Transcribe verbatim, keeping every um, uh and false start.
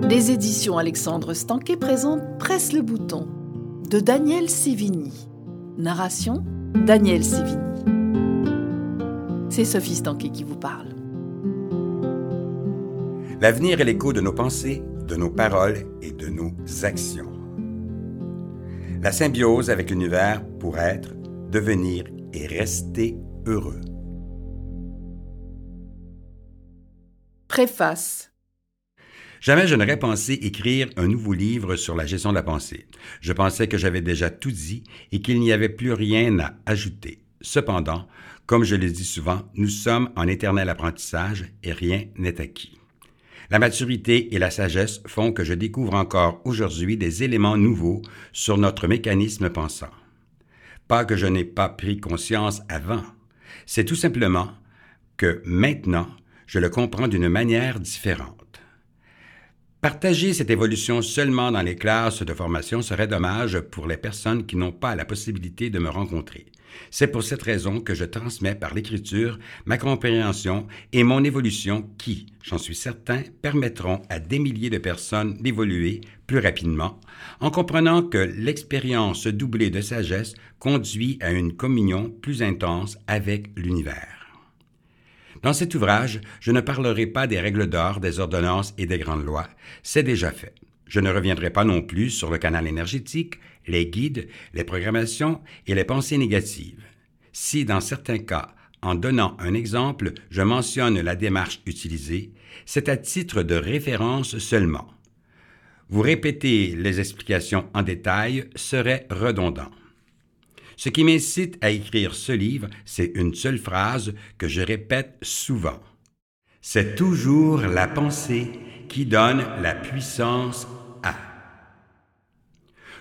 Les éditions Alexandre Stanquet présentent Presse le bouton de Daniel Sévigny. Narration Daniel Sévigny. C'est Sophie Stanquet qui vous parle. L'avenir est l'écho de nos pensées, de nos paroles et de nos actions. La symbiose avec l'univers pour être, devenir et rester heureux. Préface. Jamais je n'aurais pensé écrire un nouveau livre sur la gestion de la pensée. Je pensais que j'avais déjà tout dit et qu'il n'y avait plus rien à ajouter. Cependant, comme je le dis souvent, nous sommes en éternel apprentissage et rien n'est acquis. La maturité et la sagesse font que je découvre encore aujourd'hui des éléments nouveaux sur notre mécanisme pensant. Pas que je n'ai pas pris conscience avant, c'est tout simplement que maintenant, je le comprends d'une manière différente. Partager cette évolution seulement dans les classes de formation serait dommage pour les personnes qui n'ont pas la possibilité de me rencontrer. C'est pour cette raison que je transmets par l'écriture ma compréhension et mon évolution qui, j'en suis certain, permettront à des milliers de personnes d'évoluer plus rapidement en comprenant que l'expérience doublée de sagesse conduit à une communion plus intense avec l'univers. Dans cet ouvrage, je ne parlerai pas des règles d'or, des ordonnances et des grandes lois, c'est déjà fait. Je ne reviendrai pas non plus sur le canal énergétique, les guides, les programmations et les pensées négatives. Si, dans certains cas, en donnant un exemple, je mentionne la démarche utilisée, c'est à titre de référence seulement. Vous répéter les explications en détail serait redondant. Ce qui m'incite à écrire ce livre, c'est une seule phrase que je répète souvent. C'est toujours la pensée qui donne la puissance